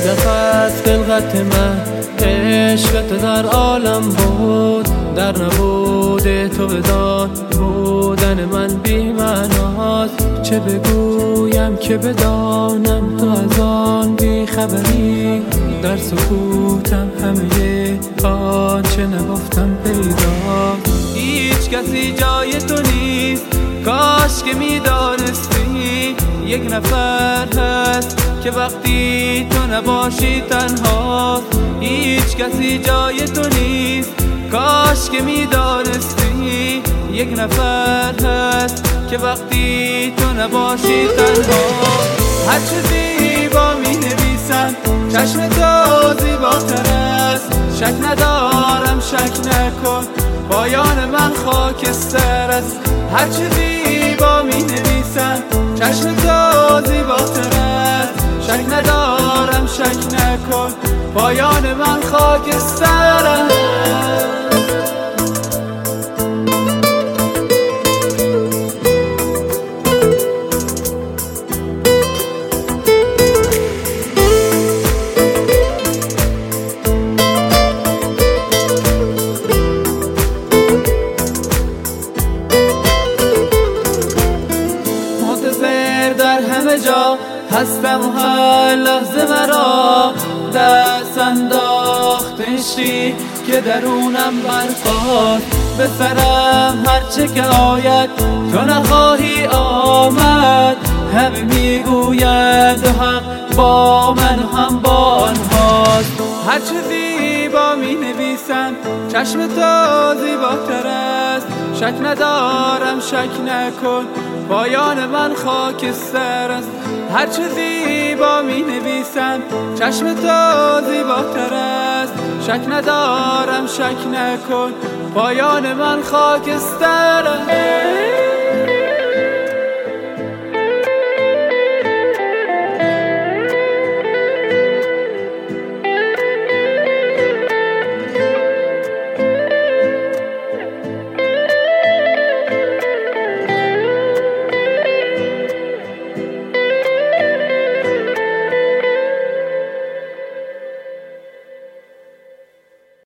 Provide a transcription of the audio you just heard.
فقط خلقت من عشق تو در عالم بود، در نبود تو بدان بودن من بی معناست. چه بگویم که بدانم تو از آن بی خبری، در سکوتم همه آنچه نگفتم پیداست. هیچ کسی جای تو نیست، کاش که میدانستی یک نفر هست که وقتی تو نباشی تنهاست. هیچ کسی جای تو نیست، کاش که میدانستی یک نفر هست که وقتی تو نباشی تنهاست. هر چه زیبا می نویسن چشم تو زیباتر است، شک ندارم شک نکن پایان من خاکستر است. هر چه زیبا می نویسن چشم تو زیباتر است، شک ندارم شک نکن پایان من خاکستر است. در همه جا هستم و هر لحظه مرا دست انداخت عشقی که درونم برخاست. به سرم هرچه که آید تو نخواهی آمد، همه میگویند و حق با من و هم با آنهاست. هرچه زیبا می نویسند چشم تو زیباتر است، شک ندارم شک نکن پایان من خاکستر است. هرچه زیبا می نویسند چشم تو زیباتر است، شک ندارم شک نکن پایان من خاکستر است.